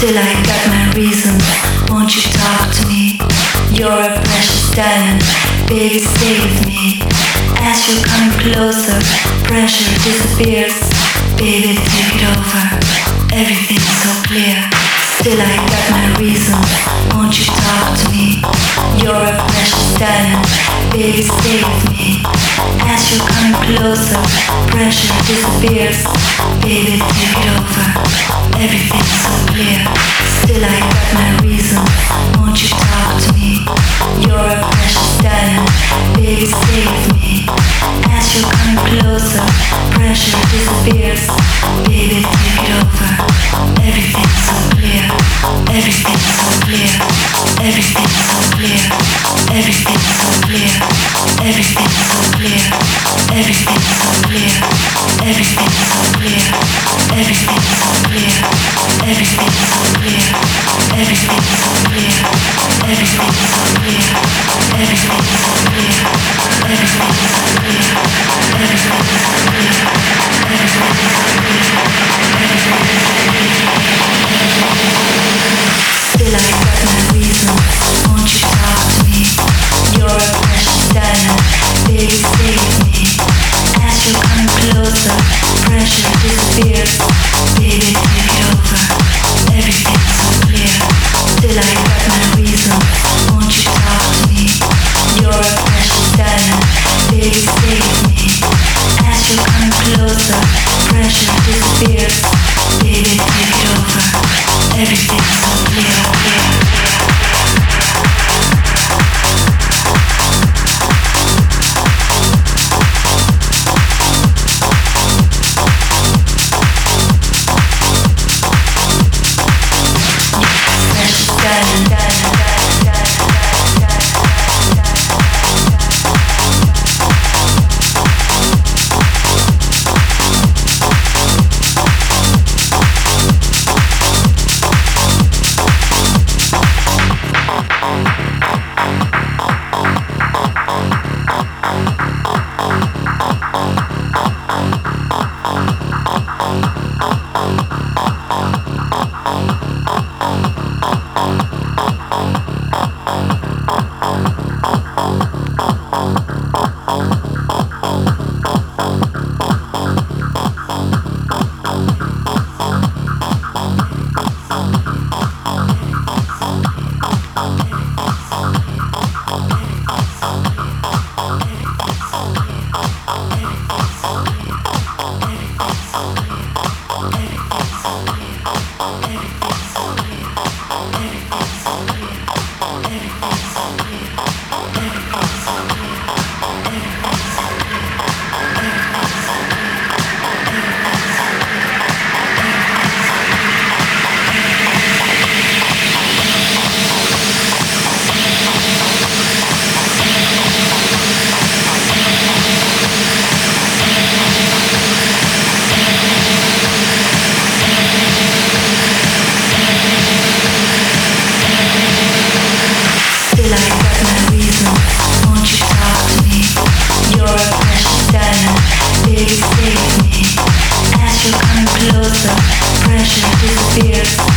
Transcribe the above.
Still I got my reasons, won't you talk to me? You're a precious diamond, baby stay with me. As you're coming closer, pressure disappears. Baby take it over, everything's so clear. Still I got my reasons, won't you talk to me? You're a precious diamond, baby stay with me. As you're coming closer, pressure disappears. Baby take it over, everything's so clear. Still I got my reasons, won't you talk to me? You're a precious diamond, baby stay with me. As you're coming closer, pressure disappears. Baby take it over, everything's so clear. Everything's so clear. Everything's so clear. Everything's so clear. Everything's so clear. Everything's so clear. Everything's so clear. Everything's so clear. Everything's so clear. Everything's so clear. Everything's so clear. Everything's so clear. Everything's so clear. Everything's so clear. Still I got my reasons, won't you talk to me? You're a precious diamond, baby stay with me. As you're coming closer, pressure disappears. Baby take it over, everything's so clear. Still I got my reasons, won't you talk to me? You're a precious diamond, baby stay with me. As you're coming closer, pressure disappears. Baby take it over, everything's so clear. Baby stay with me. As you're coming closer, pressure disappears.